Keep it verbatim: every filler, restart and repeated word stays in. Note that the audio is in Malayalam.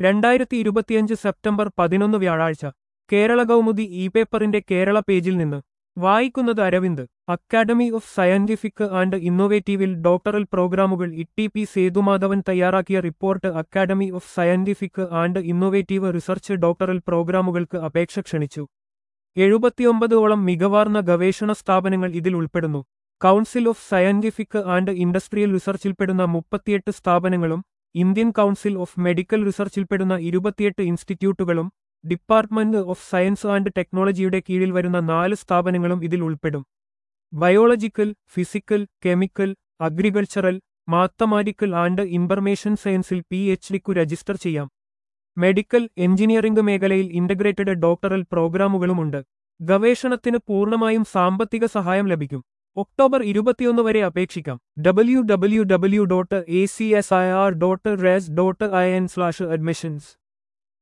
രണ്ടായിരത്തി ഇരുപത്തിയഞ്ച് സെപ്റ്റംബർ പതിനൊന്ന് വ്യാഴാഴ്ച കേരള കൗമുദി ഇ പേപ്പറിന്റെ കേരള പേജിൽ നിന്ന് വായിക്കുന്നത് Aravind. Academy of scientific and ഇന്നൊവേറ്റീവിൽ ഡോക്ടറൽ പ്രോഗ്രാമുകൾ ഇ പി സേതുമാധവൻ തയ്യാറാക്കിയ report. Academy of scientific and innovative research doctoral പ്രോഗ്രാമുകൾക്ക് അപേക്ഷ ക്ഷണിച്ചു. എഴുപത്തിയൊമ്പതോളം മികവാർന്ന ഗവേഷണ സ്ഥാപനങ്ങൾ ഇതിൽ ഉൾപ്പെടുന്നു. Council of scientific and industrial റിസർച്ചിൽപ്പെടുന്ന മുപ്പത്തിയെട്ട് സ്ഥാപനങ്ങളും ഇന്ത്യൻ കൗൺസിൽ ഓഫ് മെഡിക്കൽ റിസർച്ചിൽപ്പെടുന്ന ഇരുപത്തിയെട്ട് ഇൻസ്റ്റിറ്റ്യൂട്ടുകളും ഡിപ്പാർട്ട്മെന്റ് ഓഫ് സയൻസ് ആൻഡ് ടെക്നോളജിയുടെ കീഴിൽ വരുന്ന നാല് സ്ഥാപനങ്ങളും ഇതിൽ ഉൾപ്പെടും. Biological, physical, chemical, agricultural, mathematical and information സയൻസിൽ പി എച്ച് ഡിക്കു രജിസ്റ്റർ ചെയ്യാം. മെഡിക്കൽ, എഞ്ചിനീയറിംഗ് മേഖലയിൽ ഇന്റഗ്രേറ്റഡ് ഡോക്ടറൽ പ്രോഗ്രാമുകളുമുണ്ട്. ഗവേഷണത്തിന് പൂർണ്ണമായും സാമ്പത്തിക സഹായം ലഭിക്കും. ഒക്ടോബർ ഇരുപത്തിയൊന്ന് വരെ അപേക്ഷിക്കാം. W W W dot A C S I R dot res dot I N slash admissions